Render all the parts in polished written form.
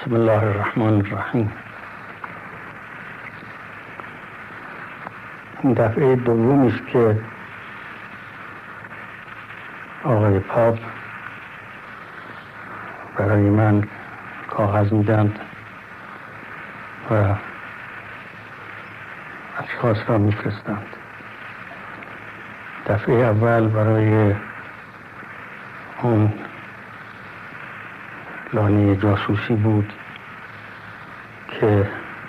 بسم الله الرحمن الرحیم. این دفعه دومی است که آقای پاپ برای من کاغذ میدند و اشخاص را میفرستند. دفعه اول برای اون لانه جاسوسی بود که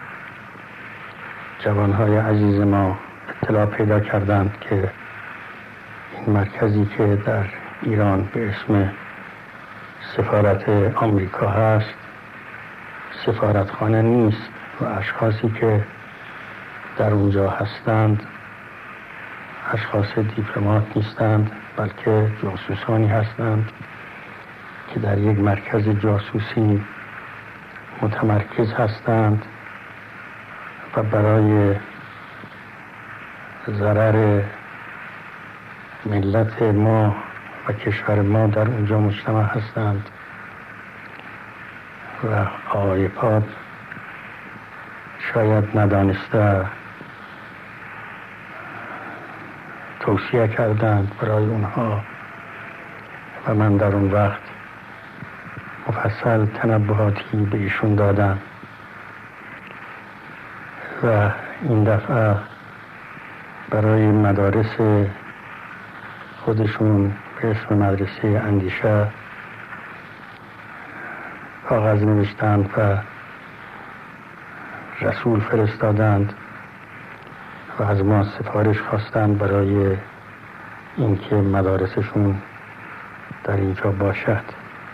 جوانهای عزیز ما اطلاع پیدا کردند که این مرکزی که در ایران به اسم سفارت آمریکا هست سفارتخانه نیست و اشخاصی که در اونجا هستند اشخاص دیپلمات نیستند، بلکه جاسوسانی هستند که در یک مرکز جاسوسی متمرکز هستند و برای ضرر ملت ما و کشور ما در اونجا مجتمع هستند و آقای پاپ شاید ندانسته توصیه کردند برای اونها و من در اون وقت مفصل تنبهاتی به ایشون دادم و این دفعه برای مدارس خودشون به اسم مدرسه اندیشه کاغذ نوشتند و رسول فرستادند و از ما سفارش خواستند برای اینکه مدارسشون در اینجا باشد.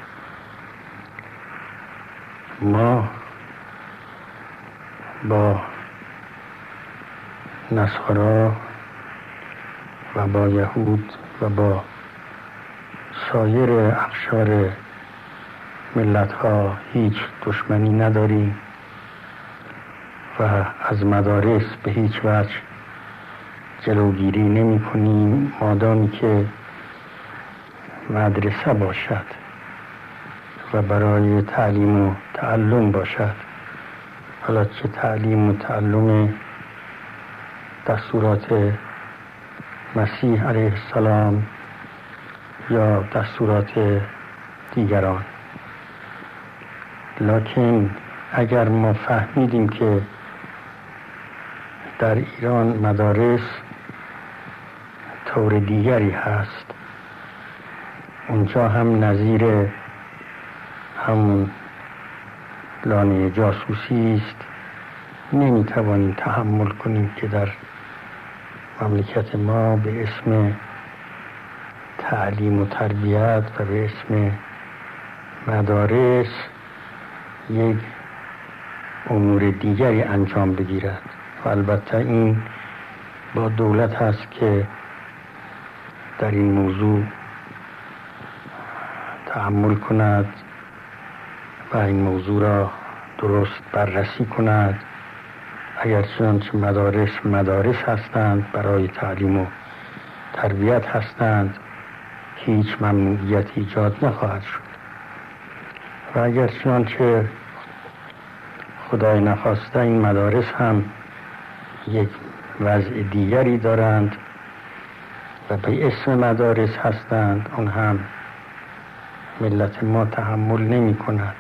ما با نصارا و با یهود و با سایر اقشار ملت ها هیچ دشمنی نداریم و از مدارس به هیچ وجه جلوگیری نمی کنیم مادامی که مدرسه باشد و برای تعلیم و تعلم باشد، حالا چه تعلیم و تعلم دستورات مسیح علیه السلام یا دستورات دیگران. لکن اگر ما فهمیدیم که در ایران مدارس طور دیگری هست، اونجا هم نظیر همون لانه جاسوسی است، نمیتوانیم تحمل کنیم که در مملکت ما به اسم تعلیم و تربیت و به اسم مدارس یک امور دیگری انجام بگیرد و البته این با دولت هست که در این موضوع تأمل کند و این موضوع را درست بررسی کند. اگر چنانچه مدارس هستند برای تعلیم و تربیت هستند هیچ ممنوعیت ایجاد نخواهد شد و اگر چنانچه خدای نخواسته این مدارس هم یک وضع دیگری دارند و به اسم مدارس هستند اون هم ملت ما تحمل نمی کند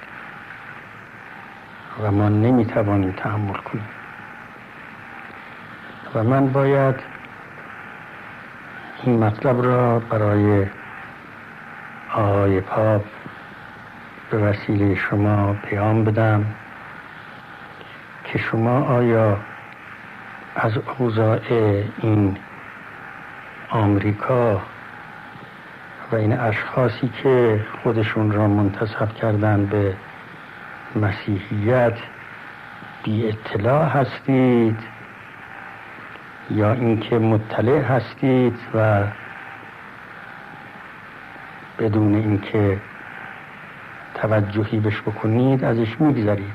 و ما نمی توانیم تحمل کنیم و من باید این مطلب را برای آقای پاپ به وسیله شما پیام بدم که شما آیا از اوضاع این آمریکا و این اشخاصی که خودشون را منتسب کردن به مسیحیت بی اطلاع هستید یا اینکه مطلع هستید و بدون اینکه توجهی بهش بکنید ازش میگذرید؟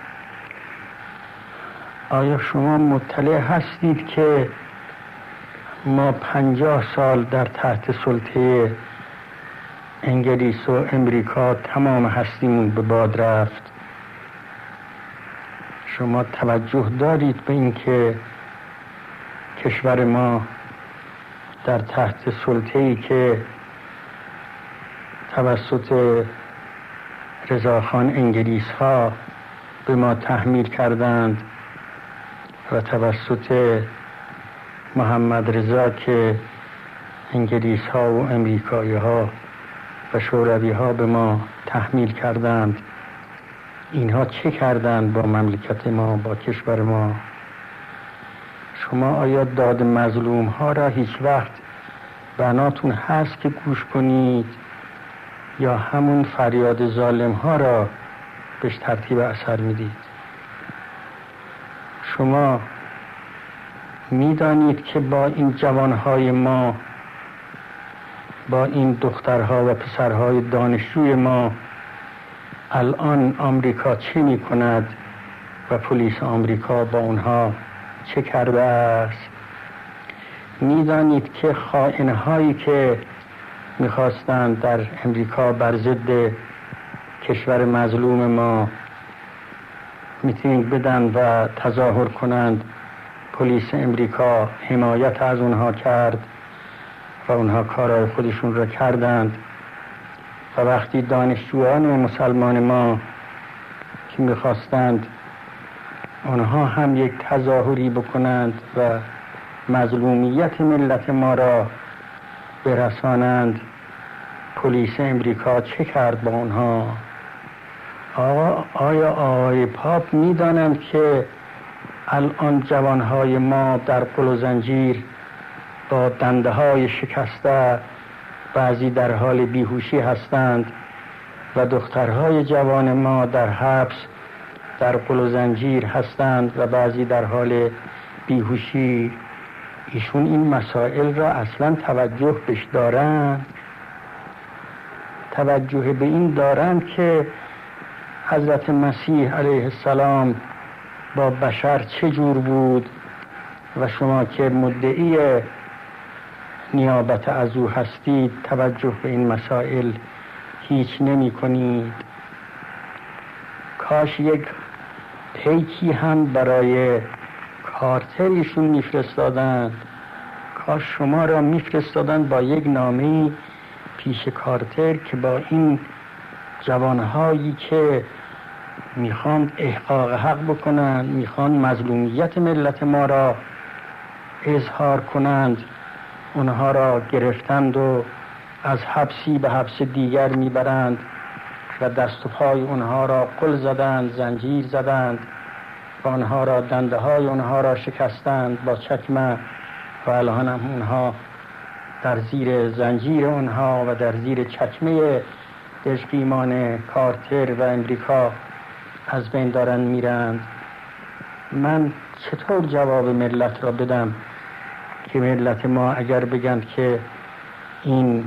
آیا شما مطلع هستید که ما 50 سال در تحت سلطه انگلیس و امریکا تمام هستیمون به باد رفت شما توجه دارید به اینکه کشور ما در تحت سلطه‌ای که توسط رضاخان انگلیس‌ها به ما تحمیل کردند و توسط محمد رضا که انگلیس‌ها و امریکایی‌ها و شوروی‌ها به ما تحمیل کردند، اینها چه کردند با مملکت ما، با کشور ما؟ شما آیا داد مظلوم ها را هیچ وقت بناتون هست که گوش کنید یا همون فریاد ظالم ها را بهش ترتیب اثر میدید؟ شما میدانید که با این جوانهای ما، با این دخترها و پسرهای دانشجوی ما الان آمریکا چه می کند و پلیس آمریکا با اونها چه کرده است؟ میدانید که خائنهایی که میخواستند در امریکا بر ضد کشور مظلوم ما میتینگ بدن و تظاهر کنند، پلیس امریکا حمایت از اونها کرد و اونها کارهای خودشون را کردند. و وقتی دانشجویان مسلمان ما که میخواستند آنها هم یک تظاهری بکنند و مظلومیت ملت ما را برسانند، پلیس امریکا چه کرد با آنها؟ آیا آقای پاپ میدانند که الان جوانهای ما در قل و زنجیر با دنده های شکسته، بعضی در حال بیهوشی هستند و دخترهای جوان ما در حبس در قل و زنجیر هستند و بعضی در حال بیهوشی؟ ایشون این مسائل را اصلا توجه بهش دارند؟ توجه به این دارند که حضرت مسیح علیه السلام با بشر چه جور بود و شما که مدعی نیابت از او هستید توجه به این مسائل هیچ نمی کنید؟ کاش یک پیکی هم برای کارتر ایشون میفرستادند، کاش شما را میفرستادند با یک نامه پیش کارتر که با این جوانهایی که میخوان احقاق حق بکنند، میخوان مظلومیت ملت ما را اظهار کنند، اونها را گرفتند و از حبسی به حبس دیگر میبرند و دست و پای اونها را قل زدند، زنجیر زدند و اونها را دنده های اونها را شکستند با چکمه و الان هم اونها در زیر زنجیر اونها و در زیر چکمه دژقیمان کارتر و امریکا از بین دارن میرند. من چطور جواب ملت را بدم که ملت ما اگر بگن که این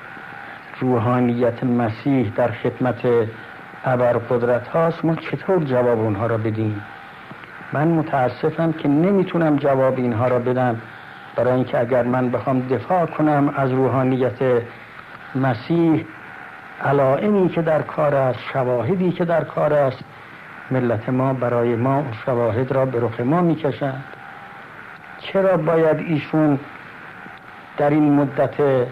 روحانیت مسیح در خدمت ابرقدرت هاست، ما چطور جواب اونها را بدیم؟ من متاسفم که نمیتونم جواب اینها را بدم، برای اینکه اگر من بخوام دفاع کنم از روحانیت مسیح، علائمی که در کار است، شواهدی که در کار است، ملت ما برای ما شواهد را به رخ ما میکشند. چرا باید ایشون در این مدت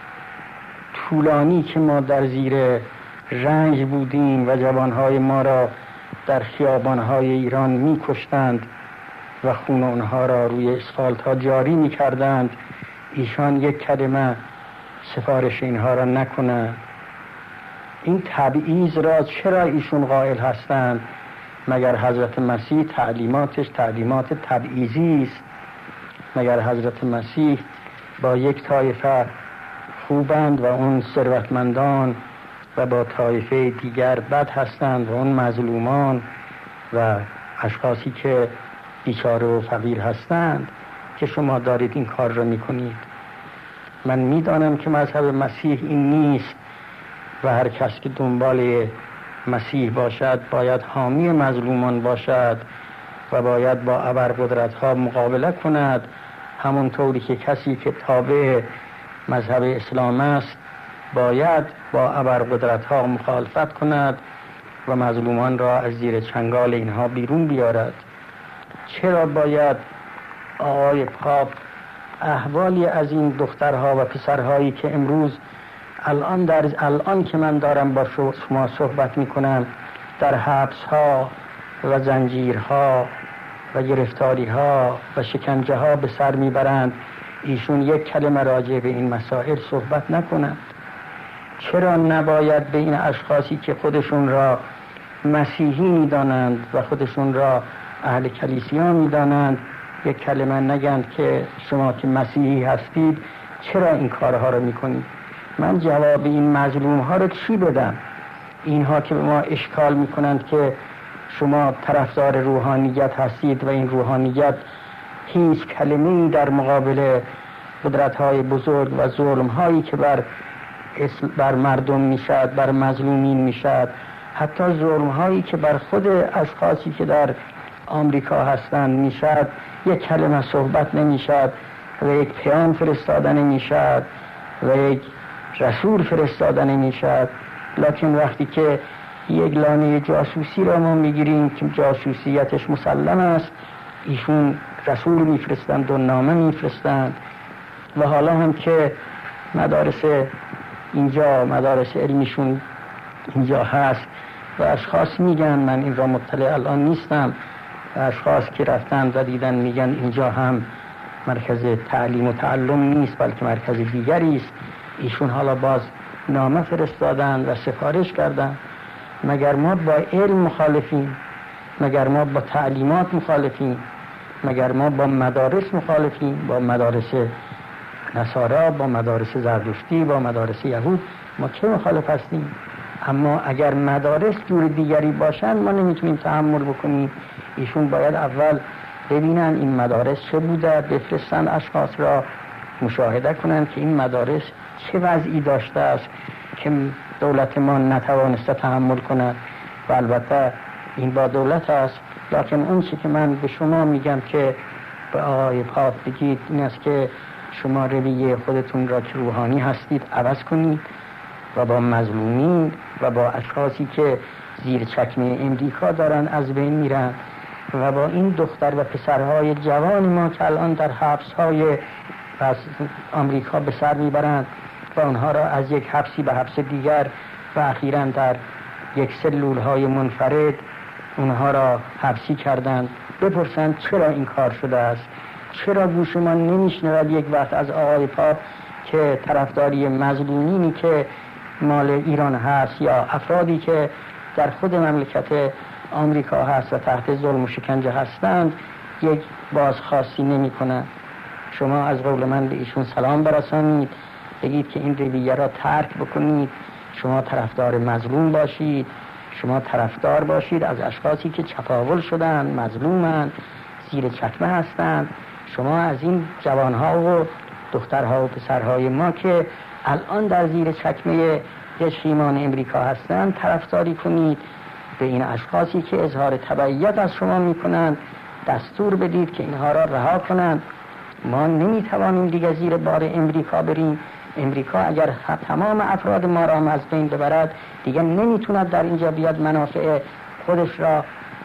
طولانی که ما در زیر رنج بودیم و جوانهای ما را در خیابانهای ایران میکشتند و خون اونها را روی اسفالت ها جاری میکردند، ایشان یک کلمه سفارش اینها را نکنند؟ این تبعیض را چرا ایشون قائل هستند؟ مگر حضرت مسیح تعلیماتش تعلیمات تبعیضی است؟ مگر حضرت مسیح با یک طایفه خوبند و اون ثروتمندان و با طایفه دیگر بد هستند و اون مظلومان و اشخاصی که بیچاره و فقیر هستند که شما دارید این کار را میکنید؟ من میدانم که مذهب مسیح این نیست و هر کس که دنبال مسیح باشد باید حامی مظلومان باشد و باید با ابرقدرت ها مقابله کند، همونطوری که کسی که تابع مذهب اسلام است باید با ابرقدرت ها مخالفت کند و مظلومان را از زیر چنگال اینها بیرون بیارد. چرا باید آقای پاپ احوالی از این دخترها و پسرهایی که امروز الان که من دارم با شما صحبت میکنم در حبسها و زنجیرها و گرفتاریها و شکنجه ها به سر میبرند، ایشون یک کلمه راجع به این مسائل صحبت نکنند؟ چرا نباید به این اشخاصی که خودشون را مسیحی میدانند و خودشون را اهل کلیسا میدانند یک کلمه نگند که شما که مسیحی هستید چرا این کارها رو میکنید؟ من جواب این مظلوم ها رو چی بدم؟ اینها که به ما اشکال میکنند که شما طرفدار روحانیت هستید و این روحانیت هیچ کلمه‌ای در مقابل قدرت‌های بزرگ و ظلم‌هایی که بر مردم میشد، بر مظلومین میشد، حتی ظلم‌هایی که بر خود اشخاصی که در آمریکا هستند میشد، یک کلمه صحبت نمیشد و یک پیام فرستاده نمیشد و یک رسول فرستاده نمیشد. لکن وقتی که یک لانه جاسوسی را ما میگیریم که جاسوسیتش مسلم است، ایشون رسول میفرستند و نامه میفرستند. و حالا هم که مدارس علمیشون اینجا هست و اشخاص میگن، من این را مطلع الان نیستم، اشخاص که رفتن و دیدن میگن اینجا هم مرکز تعلیم و تعلم نیست بلکه مرکز دیگری است. ایشون حالا باز نامه فرستادن و سفارش کردن. مگر ما با علم مخالفیم؟ مگر ما با تعلیمات مخالفیم؟ مگر ما با مدارس مخالفیم؟ با مدارس نصارا، با مدارس زردشتی، با مدارس یهود ما که مخالف هستیم؟ اما اگر مدارس جور دیگری باشن ما نمیتونیم تحمل بکنیم. ایشون باید اول ببینن این مدارس چه بوده، بفرستن اشخاص را مشاهده کنن که این مدارس چه وضعی داشته است که دولت ما نتوانسته تحمل کند. و البته این با دولت است، لکن اون چی که من به شما میگم که به آقای پاپ بگید این است که شما رویه خودتون را که روحانی هستید عوض کنید و با مظلومین و با اشخاصی که زیر چکمه امریکا دارن از بین میرن و با این دختر و پسرهای جوان ما که الان در حبس‌های آمریکا به سر میبرند و اونها را از یک حبسی به حبس دیگر و اخیراً در یک سلول‌های منفرد اونها را حبسی کردند. بپرسند چرا این کار شده است؟ چرا گوش ما نمیشنود یک وقت از آقای پاپ که طرفداری مظلومینی که مال ایران هست یا افرادی که در خود مملکت آمریکا هست و تحت ظلم و شکنجه هستند یک بازخواستی نمی کنند؟ شما از قول من به ایشون سلام برسانید، بگید که این رویه را ترک بکنید، شما طرفدار مظلوم باشید، شما طرفدار باشید از اشخاصی که چپاول شدن، مظلومند، زیر چکمه هستند. شما از این جوانها و دخترها و پسرهای ما که الان در زیر چکمه رژیمان امریکا هستند طرفداری کنید. به این اشخاصی که اظهار تبعیت از شما میکنند دستور بدید که اینها را رها کنند. ما نمیتوانیم دیگه زیر بار امریکا بریم. امریکا اگر تمام افراد ما را از بین ببرد دیگه نمیتوند در اینجا بیاد منافع خودش را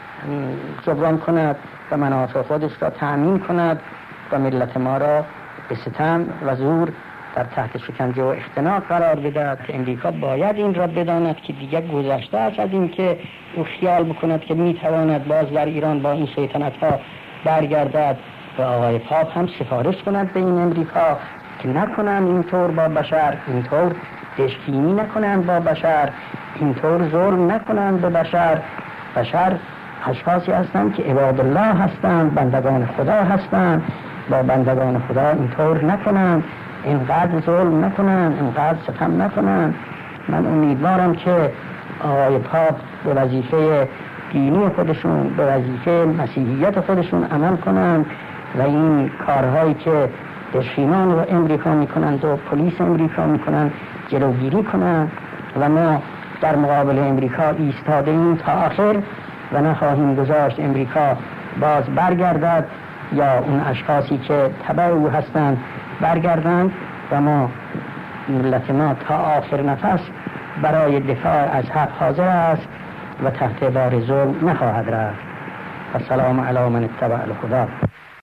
جبران کند و منافع خودش را تأمین کند و ملت ما را به ستم و زور در تحت شکنجه و اختناق قرار بدهد. که امریکا باید این را بداند که دیگه گذشته است از این که او خیال بکند که میتواند باز در ایران با این شیطنت ها برگردد. و آقای پاپ هم سفارش کند به این امریکا که نکنند اینطور با بشر، اینطور دشکینی نکنند با بشر، اینطور ظلم نکنند به بشر. بشر اشخاصی هستند که عباد الله هستند، بندگان خدا هستند. با بندگان خدا اینطور نکنند، اینقدر ظلم نکنند، اینقدر ستم نکنند. من امیدوارم که آقای پاپ به وظیفه دینی خودشون، به وظیفه مسیحیت خودشون عمل کنند و این کارهایی که دشمنان و امریکا میکنند و پلیس امریکا میکنند جلوگیری کنند. و ما در مقابل امریکا ایستاده ایم تا آخر و نخواهیم گذاشت امریکا باز برگردد یا اون اشخاصی که تبع او هستند برگردند. و ما ملت ما تا آخر نفس برای دفاع از حق حاضر است و تحت بار ظلم نخواهد رفت. السلام علی من اتبع الهدی.